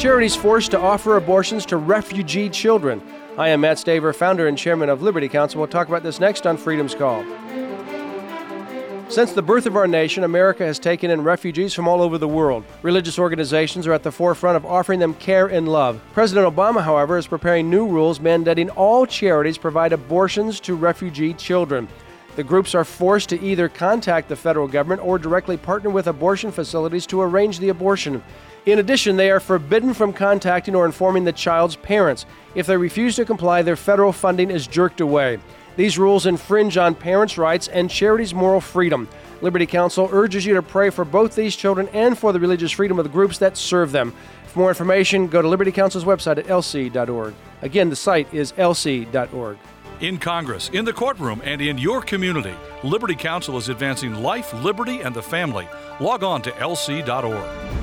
charities forced to offer abortions to refugee children. I am Matt Staver, founder and chairman of Liberty Counsel. We'll talk about this next on Freedom's Call. Since the birth of our nation, America has taken in refugees from all over the world. Religious organizations are at the forefront of offering them care and love. President Obama, however, is preparing new rules mandating all charities provide abortions to refugee children. The groups are forced to either contact the federal government or directly partner with abortion facilities to arrange the abortion. In addition, they are forbidden from contacting or informing the child's parents. If they refuse to comply, their federal funding is jerked away. These rules infringe on parents' rights and charities' moral freedom. Liberty Counsel urges you to pray for both these children and for the religious freedom of the groups that serve them. For more information, go to Liberty Counsel's website at lc.org. Again, the site is lc.org. In Congress, in the courtroom, and in your community, Liberty Counsel is advancing life, liberty, and the family. Log on to lc.org.